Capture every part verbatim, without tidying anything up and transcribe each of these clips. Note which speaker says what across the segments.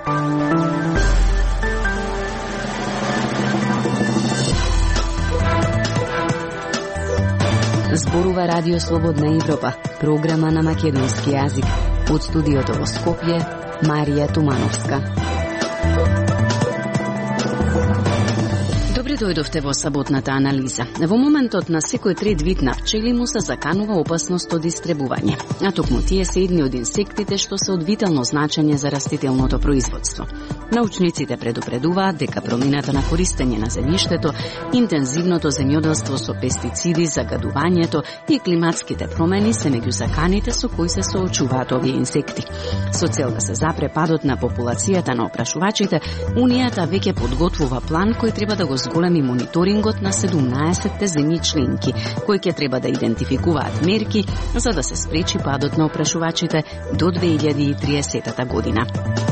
Speaker 1: Зборува Радио Слободна Европа, програма на македонски јазик. Од студиото во Скопје, Марија Тумановска. Добре дојдовте во саботната анализа. Во моментот на секој трет вид на пчели му се заканува опасност од истребување, а токму тие се едни од инсектите што се од витално значење за растителното производство. Научниците предупредуваат дека промената на користење на земјиштето, интензивното земјоделство со пестициди, загадувањето и климатските промени се меѓу заканите со кои се соочуваат овие инсекти. Со цел да се запре падот на популацијата на опрашувачите, Унијата веќе подготвува план кој треба да го зголеми мониторингот на седумнаесетте земји членки, кои ќе треба да идентификуваат мерки за да се спречи падот на опрашувачите до две илјади и триесета година.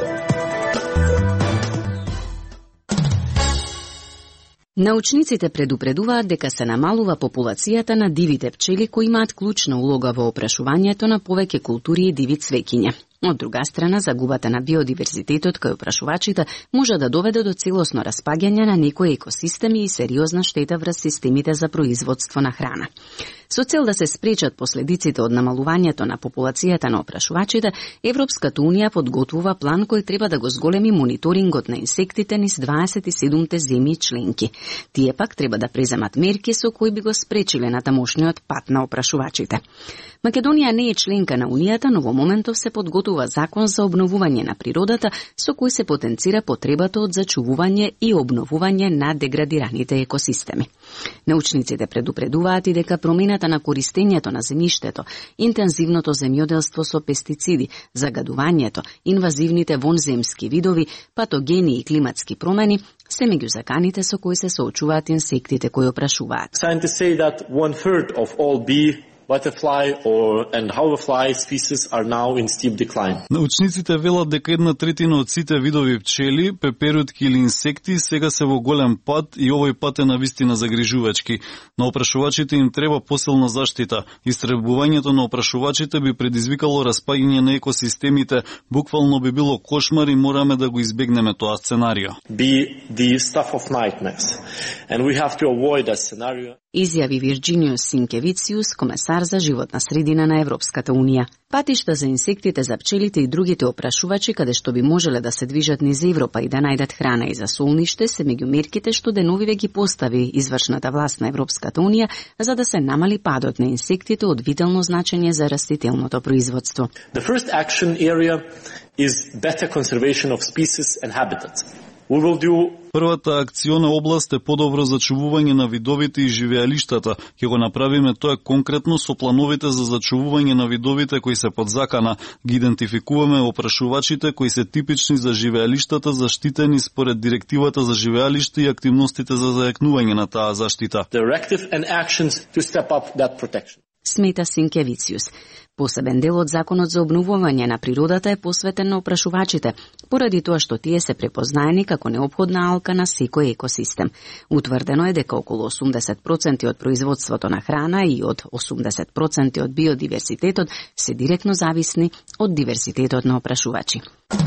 Speaker 1: Научниците предупредуваат дека се намалува популацијата на дивите пчели кои имаат клучна улога во опрашувањето на повеќе култури и диви цвеќиња. Од друга страна, загубата на биодиверзитетот кај опрашувачите може да доведе до целосно распаѓање на некои екосистеми и сериозна штета врз системите за производство на храна. Со цел да се спречат последиците од намалувањето на популацијата на опрашувачите, Европската Унија подготвува план кој треба да го зголеми мониторингот на инсектите низ дваесет и седумте земји членки. Тие пак треба да преземат мерки со кои би го спречиле на тамошниот пат на опрашувачите. Македонија не е членка на Унијата, но во моментов се подготвува закон за обновување на природата со кој се потенцира потребата од зачувување и обновување на деградираните екосистеми. Научниците предупредуваат и дека промената на користењето на земјиштето, интензивното земјоделство со пестициди, загадувањето, инвазивните вонземски видови, патогени и климатски промени се меѓу заканите со кои се соочуваат инсектите кои опрашуваат.
Speaker 2: Scientists say that one third of all bee, butterfly or and hoverfly species are now in steep decline.
Speaker 3: Научниците велат дека една третина од сите видови пчели, пеперутки или инсекти сега се во голем пад и овој пат е навистина загрижувачки. На опрашувачите им треба посилна заштита. Истребувањето на опрашувачите би предизвикало распаѓање на екосистемите, буквално би било кошмар и мораме да го избегнеме тоа сценарио.
Speaker 2: Be the stuff of nightmares. And we have to avoid that scenario.
Speaker 1: Изјави Вирџиниус Синкевициус, комесар за животна средина на Европската Унија. Патишта за инсектите, за пчелите и другите опрашувачи каде што би можеле да се движат низ Европа и да најдат храна и за солниште се меѓу мерките што деновиве ги постави извршната власт на Европската Унија за да се намали падот на инсектите од витално значење за растителното производство.
Speaker 2: The first action area is better conservation of species and habitats. We will do...
Speaker 3: Првата акциона област е подобро зачувување на видовите и живеалиштата. Ќе го направиме тоа конкретно со плановите за зачувување на видовите кои се под закана. Ги идентификуваме опрашувачите кои се типични за живеалиштата, заштитени според директивата за живеалиште и активностите за зајакнување на таа заштита.
Speaker 2: Directive and actions to step up that protection.
Speaker 1: Смета Синкевициус. Посебен дел од законот за обновување на природата е посветен на опрашувачите, поради тоа што тие се препознаени како неопходна алка на секој екосистем. Утврдено е дека околу осумдесет проценти од производството на храна и од осумдесет проценти од биодиверзитетот се директно зависни од диверзитетот на опрашувачи.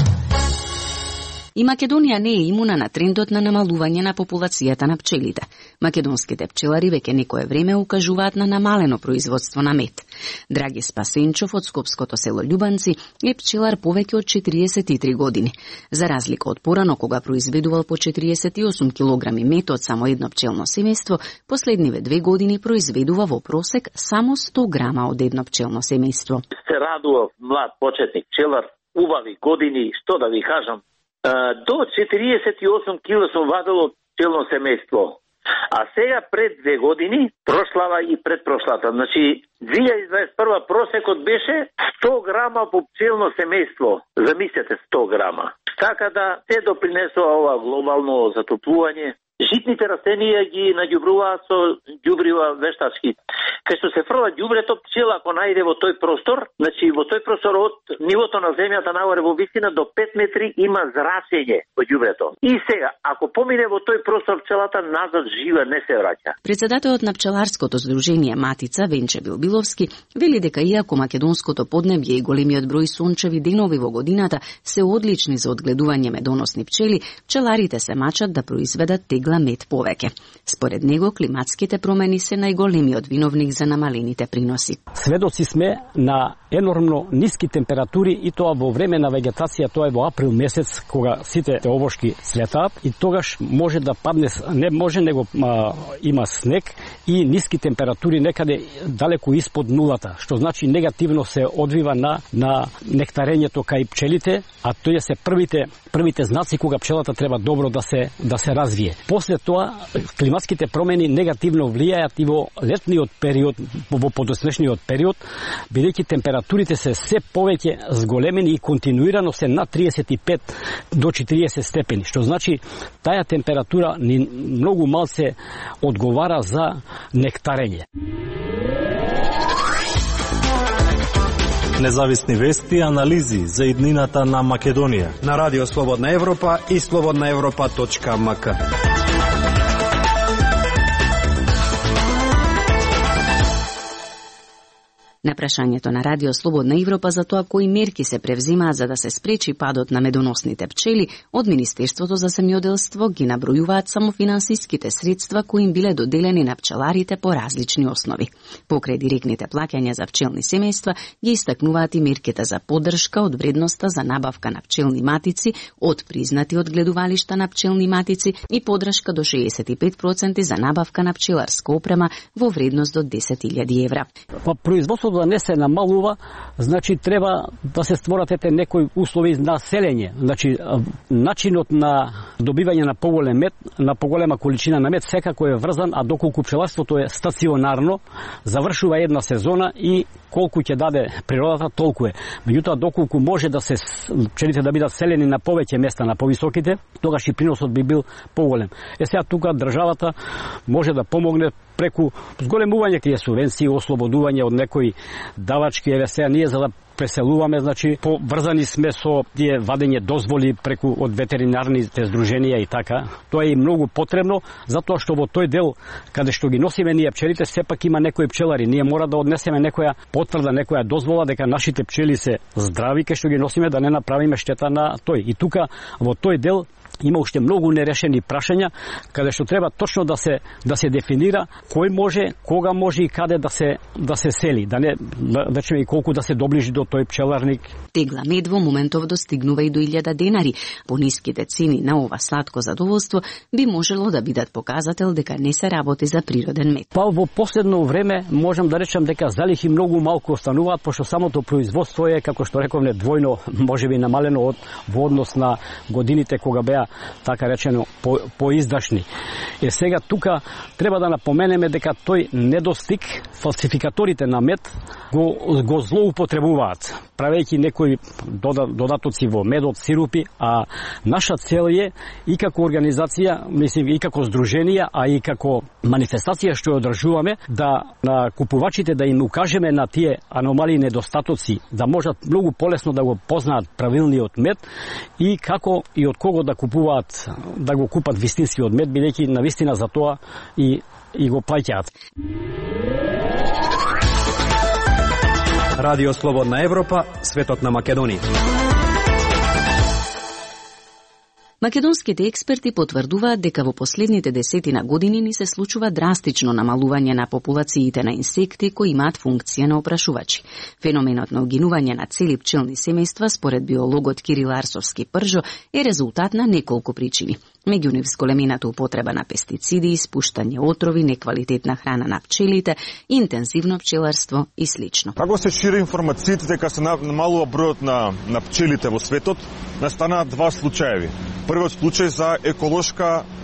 Speaker 1: И Македонија не е имуна на трендот на намалување на популацијата на пчелите. Македонските пчелари веќе некое време укажуваат на намалено производство на мед. Драги Спасенчов од скопското село Љубанци е пчелар повеќе од четириесет и три години. За разлика од порано кога произведувал по четириесет и осум килограми мед од само едно пчелно семејство, последниве две години произведува во просек само сто грама од едно пчелно семејство.
Speaker 4: Се радував млад почетник пчелар, убави години, што да ви кажам. До четириесет и осум кила сум вадел од пчелно семејство. А сега пред две години, прошлава и предпрошлата, значи две илјади дваесет и прва просекот беше сто грама по пчелно семејство. Замислете сто грама. Така да се допринесува ова глобално затоплување, житните растенија ги наѓубруваат со ѓубрива вештачки. Кај што се фрла ѓубрето, пчела ако најде во тој простор, значи во тој простор од нивото на земјата нагоре во висина до пет метри има зрасење во ѓубрето. И сега, ако помине во тој простор, пчелата назад жива не се враќа.
Speaker 1: Председателот на пчеларското здружение Матица Венче Билбиловски вели дека иако македонското поднебје и големиот број сончеви денови во годината се одлични за одгледување медоносни пчели, пчеларите се мачат да произведат тегла мед повеќе. Според него, климатските промени се најголемиот виновник за намалените приноси.
Speaker 5: Сведоци сме на енормно ниски температури и тоа во време на вегетација, тоа е во април месец кога сите овошки цветаат и тогаш може да падне, не може него а, има снег и ниски температури некаде далеку испод нулата, што значи негативно се одвива на на нектарењето кај пчелите, а тоа се првите првите знаци кога пчелата треба добро да се да се развие. После тоа климатските промени негативно влијаат и во летниот период, во подоснешниот период, бидејќи температурите се се повеќе зголемени и континуирано се на триесет и пет до четириесет степени, што значи таа температура ни многу малце одговара за нектарење.
Speaker 6: Независни вести и анализи за иднината на Македонија
Speaker 7: на Радио Слободна Европа и слободна европа точка ем ка.
Speaker 1: На прашањето на Радио Слободна Европа за тоа кои мерки се превзимаат за да се спречи падот на медоносните пчели, од Министерството за земјоделство ги набројуваат само финансиските средства кои им биле доделени на пчеларите по различни основи. Покрај директните плаќања за пчелни семејства, ги истакнуваат и мерките за поддршка од вредноста за набавка на пчелни матици, од признати одгледувалишта на пчелни матици и поддршка до шеесет и пет проценти за набавка на пчеларска опрема во вредност до десет илјади евра.
Speaker 5: Па производството да не се намалува, значи треба да се створат ете некои услови на селење. Значи начинот на добивање на поголем мед, на поголема количина на мед секако е врзан, а доколку пчеларството е стационарно, завршува една сезона и колку ќе даде природата, толку е. Меѓутоа, доколку може да се пчелите да бидат селени на повеќе места, на повисоките, тогаш и приносот би бил поголем. Е сега тука државата може да помогне преку зголемување тие субвенции, ослободување од некои давачки, еве сега ние за да преселуваме, значи поврзани сме со тие вадење дозволи преку од ветеринарните здруженија и така. Тоа е и многу потребно, затоа што во тој дел каде што ги носиме ние пчелите, сепак има некои пчелари. Ние мора да однесеме некоја потврда, некоја дозвола дека нашите пчели се здрави, кај што ги носиме, да не направиме штета на тој. И тука во тој дел има уште многу нерешени прашања, каде што треба точно да се да се дефинира кој може, кога може и каде да се да се сели, да не речеме и колку да се доближи до тој пчеларник.
Speaker 1: Тегла мед во моментов достигнува и до илјада денари. По ниските цени на ова сладко задоволство би можело да бидат показател дека не се работи за природен мед.
Speaker 5: Па во последно време можам да речам дека залихи многу малку остануваат, пошто самото производство е, како што рековме, двојно можеби намалено од во однос на годините кога беа така речено по, поиздашни. Е сега тука треба да напоменеме дека тој недостиг фалсификаторите на мед го, го злоупотребуваат, правејќи некои додатоци во медот, сирупи, а наша цел е и како организација, мислим и како здруженија, а и како манифестација што ја одржуваме, да на купувачите да им укажеме на тие аномалии и недостатоци, да можат многу полесно да го познаат правилниот мед и како и од кого да купуваат, да го купат вистинскиот мед, бидејќи навистина за тоа и и го плаќаат.
Speaker 7: Радио Слободна Европа, светот на Македонија.
Speaker 1: Македонските експерти потврдуваат дека во последните десетина години ни се случува драстично намалување на популациите на инсекти кои имаат функција на опрашувачи. Феноменот на угинување на цели пчелни семејства, според биологот Кирил Арсовски Пржо, е резултат на неколку причини. Меѓу нив зголемената употреба на пестициди, испуштање отрови, неквалитетна храна на пчелите, интензивно пчеларство и слично.
Speaker 8: Како се шири информациите дека се намалува бројот на, на пчелите во светот, настанаат два случаеви. Првиот случај за еколошка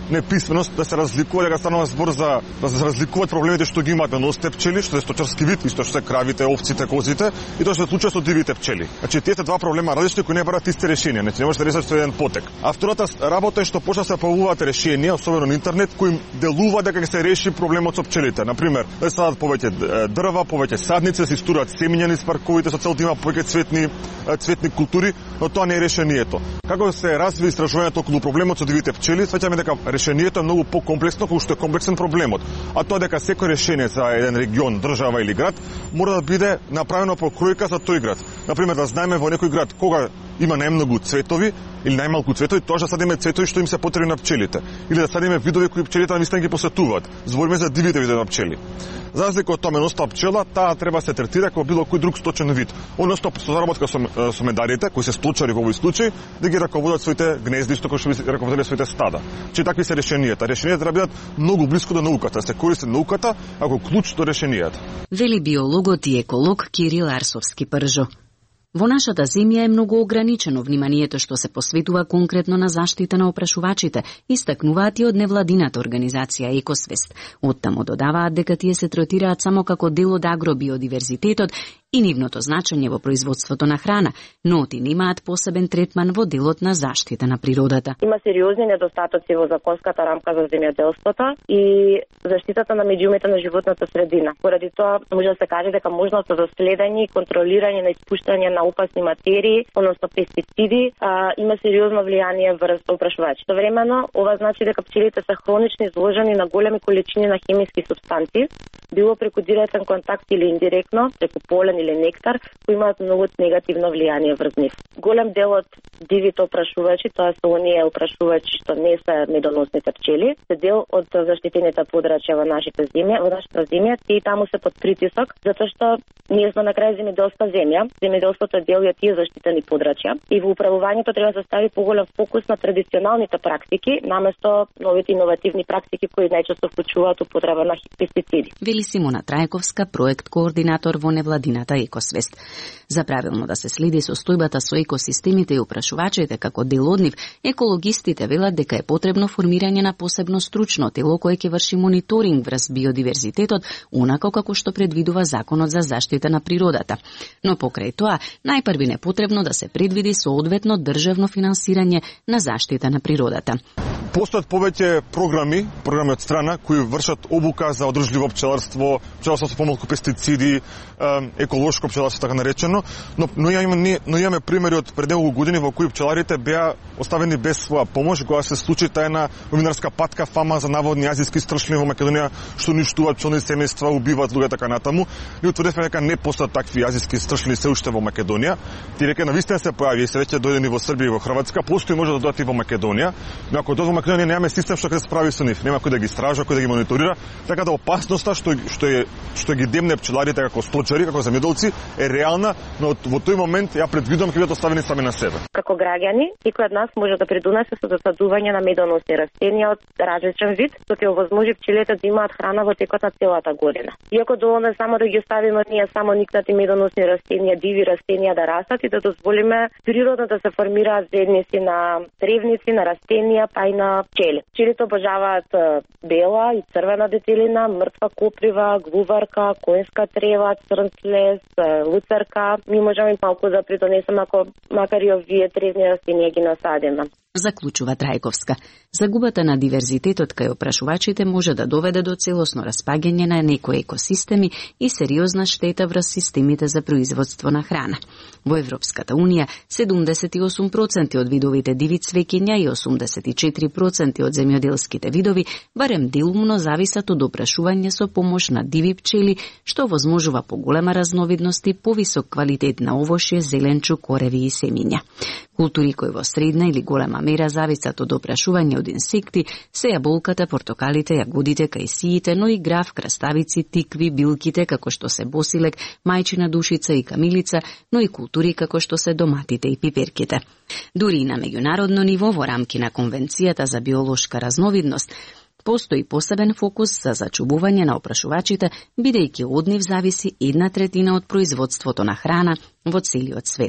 Speaker 8: неписменост, да се разликува, дека станува збор за да се разликуваат проблемите што ги имаат носите пчели, што е сточарски вид, исто што се кравите, овците, козите, и тоа што се случува со дивите пчели. Значи тие се два проблема различни кои не бараат исти решенија, значи не може да решат со еден потек. А втората работа е што почна се појавуваат решенија, особено на интернет, кои делува дека ќе се реши проблемот со пчелите. На пример, да се садат повеќе дрва, повеќе садници, да се истурат семиња низ парковите со цел да има повеќе цветни цветни култури, но тоа не е решението. Како се разви истражувањето околу проблемот со дивите пчели, сваќаме дека решението е многу покомплексно, колку што е комплексен проблемот. А тоа дека секој решение за еден регион, држава или град мора да биде направено по кројка за тој град. На пример, да знаеме во некој град кога има најмногу цветови или најмалку цветови, тоа да садиме цветови што им се потребни на пчелите, или да садиме видови кои пчелите навистина ги посетуваат. Збориме за дивите видови на пчели. За разлика од тоа меноста пчела, таа треба да се третира како било кој друг сточен вид. Односно со заработка со, со медарите, кои се сточари во овој случај, да ги раководат своите гнезди, што кои што би раководели своите стада. Че такви се решенијата. Решенијата треба да бидат многу блиску до науката, се користи науката како клуч до решенијата.
Speaker 1: Вели биологот и еколог Кирил Арсовски-Пржо. Во нашата земја е многу ограничено вниманието што се посветува конкретно на заштита на опрашувачите, истакнуваат и од невладината организација Екосвест. Оттаму додаваат дека тие се третираат само како дел од агробиодиверзитетот и нивното значење во производството на храна, но ти немаат посебен третман во делот на заштита на природата.
Speaker 9: Има сериозни недостатоци во законската рамка за земјоделството и заштитата на медиумите на животната средина. Поради тоа може да се каже дека можноста за следење и контролирање на испуштање на опасни материи, односно пестициди, а, има сериозно влијание врз опрашувачите. Времено, ова значи дека пчелите се хронично изложени на големи количини на хемиски супстанции, било преку директен контакт или индиректно, преку полен или нектар, кои имаат многу негативно влијание врз нив. Голем дел од дивите опрашувачи, тоа се оние опрашувачи што не се медоносните пчели, се дел од заштитените подрачја во нашите земја, во нашата земја, и таму се под притисок, затоа што ние сме на крај земјоделска земја, земјоделството е дел од тие заштитени подрачја и во управувањето треба да се стави поголем фокус на традиционалните практики, наместо новите иновативни практики кои најчесто вклучуваат употреба на пестициди.
Speaker 1: Вели Симона Трајковска, проект координатор во невладината Екосвест. За правилно да се следи состојбата со екосистемите и опрашувачите како дел од нив, екологистите велат дека е потребно формирање на посебно стручно тело кое ќе врши мониторинг врз биодиверзитетот, онако како што предвидува Законот за заштита на природата. Но покрај тоа, најпрви не потребно да се предвиди соодветно државно финансирање на заштита на природата.
Speaker 8: Постојат повеќе програми, програми од страна кои вршат обука за одржливо пчеларство, пчеларство со помалку пестициди, еколошко пчеларство така наречено, но но имаме но имаме примери од пред неколку години во кои пчеларите беа оставени без своја помош, кога се случи таа една новинарска патка фама за наводни азиски стршни во Македонија што уништуваат пчелни семејства, убиваат луѓе така натаму. Ние утврдивме дека не постојат такви азиски стршни се уште во Македонија. Ти река навистина се појави и се веќе дојдени во Србија и во Хрватска, постои може да дојдат и во Македонија, но ако дојдат во Македонија немаме систем што ќе се справи со нив, нема кој да ги стража, кој да ги мониторира, така да опасноста што што е што ги демне пчеларите како сточари, како земјоделци е реална, но во тој момент ја предвидувам ќе бидат оставени сами на себе.
Speaker 9: Како граѓани, секој од нас може да придонесе со засадување на медоносни растенија од различен вид, што ќе овозможи пчелите да имаат храна во текот на целата година. Иако доволно е само да ги оставиме ние само никнати медоносни растенија, диви растенија да растат и да дозволиме природно да се формираат заедници на тревници, на растенија, па и на пчели. Пчелите обожаваат бела и црвена детелина, мртва коприва, глуварка, коњска трева, црнцлес, луцарка. Ми можеме малку да придонесеме ако макар и овие тревни растенија ги насадиме.
Speaker 1: Заклучува Трајковска. Загубата на диверзитетот кај опрашувачите може да доведе до целосно распаѓање на некои екосистеми и сериозна штета врз системите за производство на храна. Во Европската Унија, седумдесет и осум проценти од видовите диви цвеќиња и осумдесет и четири проценти од земјоделските видови барем делумно зависат од опрашување со помош на диви пчели, што возможува поголема разновидност и повисок квалитет на овошје, зеленчук, кореви и семиња. Култури кои во средна или голема мера зависат од опрашување од инсекти се јаболката, портокалите, јагодите, кајсиите, но и граф, краставици, тикви, билките како што се босилек, мајчина душица и камилица, но и култури како што се доматите и пиперките. Дури и на меѓународно ниво во рамки на Конвенцијата за биолошка разновидност постои посебен фокус за зачубување на опрашувачите, бидејќи од нив зависи една третина од производството на храна во целиот свет.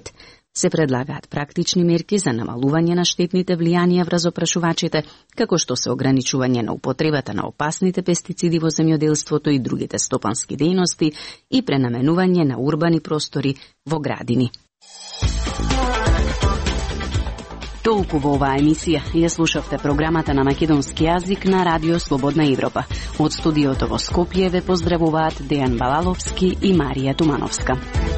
Speaker 1: Се предлагаат практични мерки за намалување на штетните влијанија врз опрашувачите, како што се ограничување на употребата на опасните пестициди во земјоделството и другите стопански дејности и пренаменување на урбани простори во градини. Толку во оваа емисија. Ја слушавте програмата на македонски јазик на Радио Слободна Европа. Од студиото во Скопје ве поздравуваат Дејан Балаловски и Марија Тумановска.